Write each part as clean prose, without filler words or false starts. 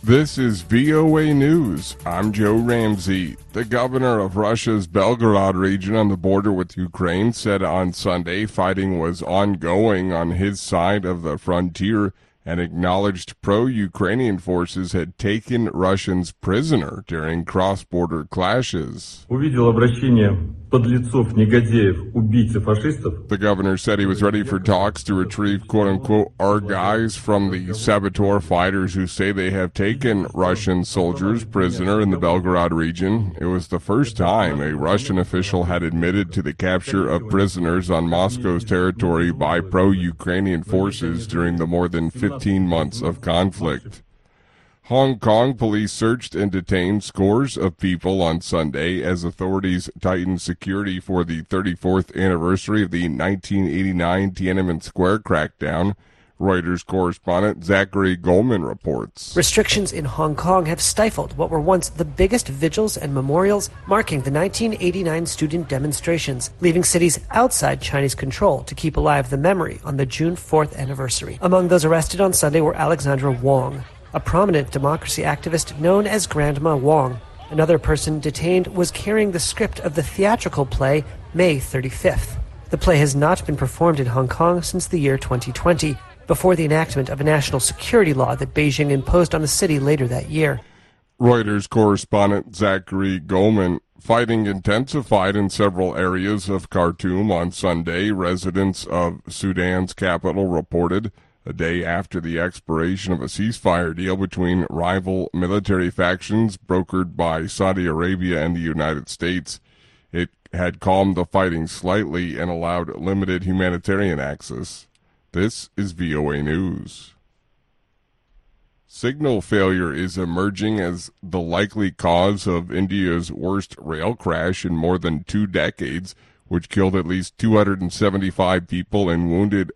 This is VOA News. I'm Joe Ramsey. The governor of Russia's Belgorod region on the border with Ukraine said on Sunday fighting was ongoing on his side of the frontier and acknowledged pro-Ukrainian forces had taken Russians prisoner during cross-border clashes. The governor said he was ready for talks to retrieve quote-unquote our guys from the saboteur fighters who say they have taken Russian soldiers prisoner in the Belgorod region. It was the first time a Russian official had admitted to the capture of prisoners on Moscow's territory by pro-Ukrainian forces during the more than 15 months of conflict. Hong Kong police searched and detained scores of people on Sunday as authorities tightened security for the 34th anniversary of the 1989 Tiananmen Square crackdown. Reuters correspondent Zachary Goldman reports. Restrictions in Hong Kong have stifled what were once the biggest vigils and memorials marking the 1989 student demonstrations, leaving cities outside Chinese control to keep alive the memory on the June 4th anniversary. Among those arrested on Sunday were Alexandra Wong, a prominent democracy activist known as Grandma Wong. Another person detained was carrying the script of the theatrical play May 35th. The play has not been performed in Hong Kong since the year 2020. Before the enactment of a national security law that Beijing imposed on the city later that year. Reuters correspondent Zachary Goldman. Fighting intensified in several areas of Khartoum on Sunday, residents of Sudan's capital reported, a day after the expiration of a ceasefire deal between rival military factions brokered by Saudi Arabia and the United States. It had calmed the fighting slightly and allowed limited humanitarian access. This is VOA News. Signal failure is emerging as the likely cause of India's worst rail crash in more than 2 decades, which killed at least 275 people and wounded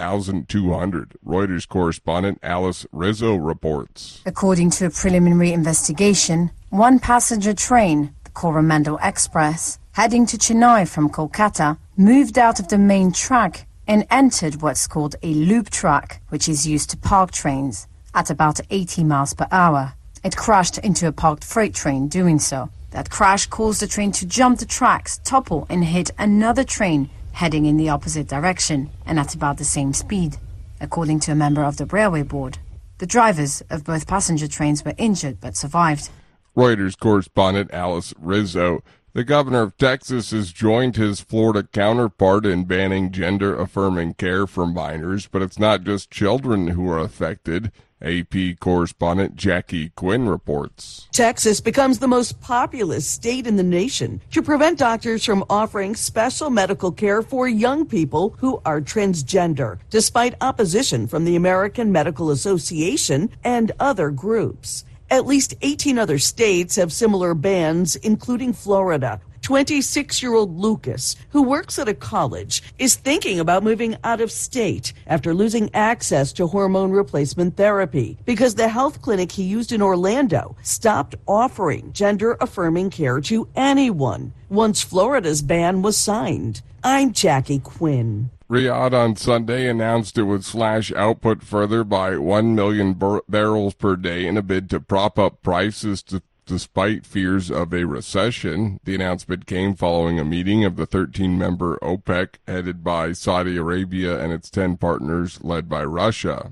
1,200. Reuters correspondent Alice Rizzo reports. According to a preliminary investigation, one passenger train, the Coromandel Express, heading to Chennai from Kolkata, moved out of the main track and entered what's called a loop track, which is used to park trains, at about 80 miles per hour. It crashed into a parked freight train doing so. That crash caused the train to jump the tracks, topple, and hit another train heading in the opposite direction and at about the same speed, according to a member of the railway board. The drivers of both passenger trains were injured but survived. Reuters correspondent Alice Rizzo. The governor of Texas has joined his Florida counterpart in banning gender-affirming care for minors, but it's not just children who are affected. AP correspondent Jackie Quinn reports. Texas becomes the most populous state in the nation to prevent doctors from offering special medical care for young people who are transgender, despite opposition from the American Medical Association and other groups. At least 18 other states have similar bans, including Florida. 26-year-old Lucas, who works at a college, is thinking about moving out of state after losing access to hormone replacement therapy because the health clinic he used in Orlando stopped offering gender-affirming care to anyone once Florida's ban was signed. I'm Jackie Quinn. Riyadh on Sunday announced it would slash output further by 1 million barrels per day in a bid to prop up prices despite fears of a recession. The announcement came following a meeting of the 13-member OPEC headed by Saudi Arabia and its 10 partners led by Russia.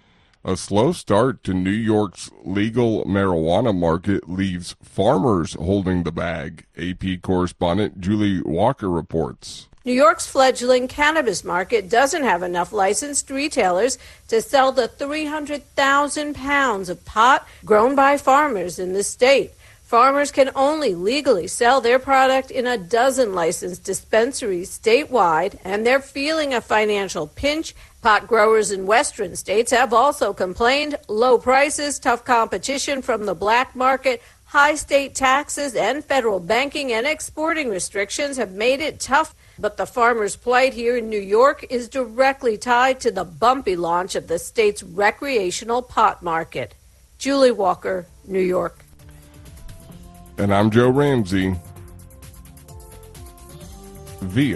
A slow start to New York's legal marijuana market leaves farmers holding the bag. AP correspondent Julie Walker reports. New York's fledgling cannabis market doesn't have enough licensed retailers to sell the 300,000 pounds of pot grown by farmers in the state. Farmers can only legally sell their product in a dozen licensed dispensaries statewide, and they're feeling a financial pinch. Pot growers in western states have also complained. Low prices, tough competition from the black market, high state taxes, and federal banking and exporting restrictions have made it tough. But the farmers' plight here in New York is directly tied to the bumpy launch of the state's recreational pot market. Julie Walker, New York. And I'm Joe Ramsey. VOA.